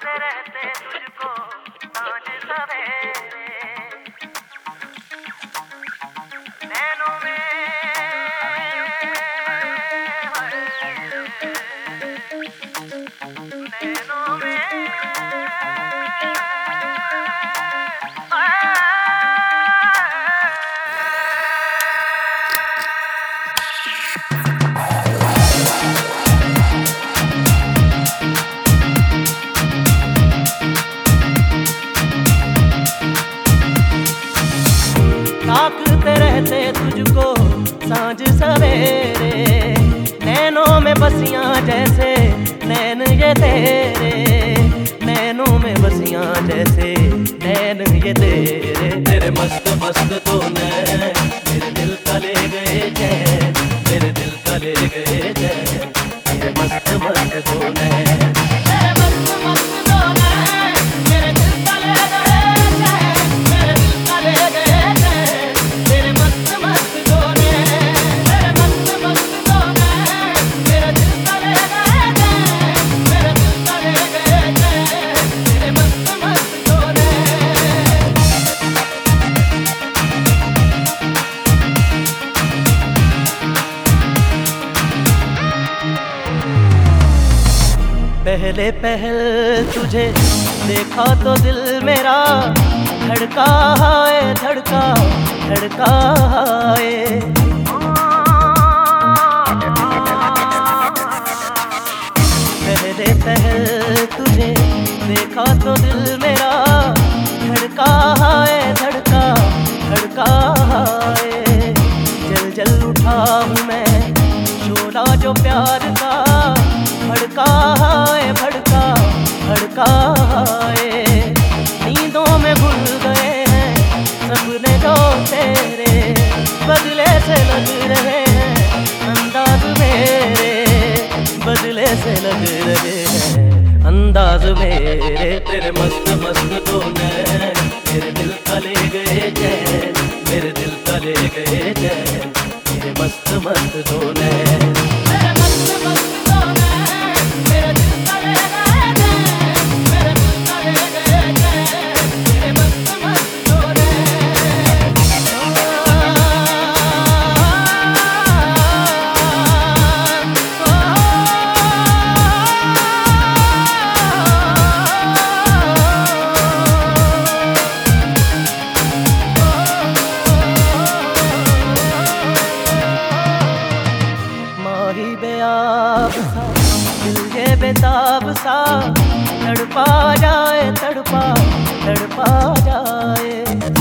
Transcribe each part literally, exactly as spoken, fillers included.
ताकते रहते तुझको सांझ सवेरे, नैनों में नैनों में ताकते रहते तुझको सांझ सवेरे, नैनों में बसियां जैसे नैन ये तेरे, नैनों में बसियां जैसे नैन ये तेरे। तेरे मस्त मस्त तो नैन मेरे दिल का ले गए चैन, मेरे दिल का ले गए चैन, तेरे मस्त मस्त तो नैन, तेरे मस्त मस्त तो नैन मेरे दिल का ले गए चैन, मेरे दिल का ले गए चैन, तेरे मस्त मस्त तो नैन, तेरे मस्त मस्त तो नैन मेरे दिल का ले गए चैन, मेरे दिल का ले गए चैन, तेरे मस्त मस्त तो नैन। पहले पहल तुझे देखा तो दिल मेरा धड़का है, धड़का धड़का है। पहले पहल तुझे देखा तो दिल मेरा धड़का है, धड़का धड़का है। जल जल उठा हूँ मैं शोला जो प्यार का, भड़का है भड़का भड़का है। नींदों में भूल गए हैं सपने जो तेरे, बदले से लग रहे हैं अंदाज मेरे, बदले से लग रहे हैं अंदाज मेरे। तेरे मस्त मस्त तो नैन मेरे दिल का ले गए चैन, मेरे दिल का ले गए चैन, तेरे मस्त मस्त तो नैन, तेरे मस्त मस्त तो नैन मेरे दिल का ले गए चैन, मेरे दिल का ले गए चैन, तेरे मस्त मस्त तो नैन। माही बेआब सा दिल ये बेताब सा, तड़पा जाए तड़पा तड़पा जाए।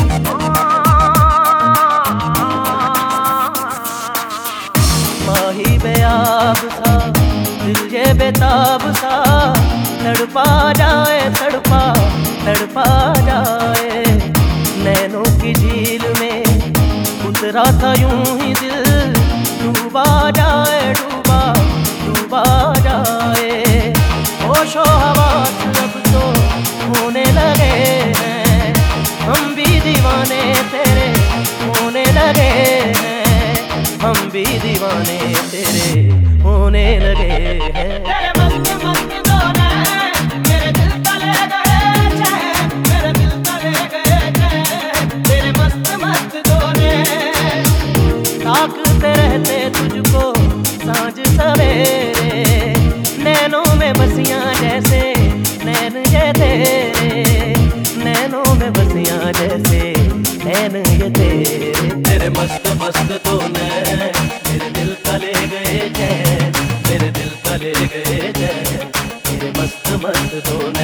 माही बेआब सा दिल ये बेताब सा, तड़पा जाए तड़पा तड़पा जाए। नैनों की झील में उतरा था यूं ही दिल, डूबा जाए डूबा डूबा जाए। होशो हवास अब तो होने लगे हैं, हम भी दीवाने तेरे होने लगे हैं, हम भी दीवाने तेरे होने लगे हैं। तेरे मस्त मस्त तो नैन मेरे दिल का ले गए चैन, मेरे दिल का ले गए चैन, तेरे मस्त मस्त तो नैन। ताकते रहते तुझको सांझ सवेरे, नैनों में बसियां जैसे नैन ये तेरे, नैनों में बसियां जैसे नैन ये तेरे। तेरे मस्त मस्त तो नैन मेरे दिल का ले गए चैन, मेरे दिल का ले गए चैन, तेरे मस्त मस्त तो नैन।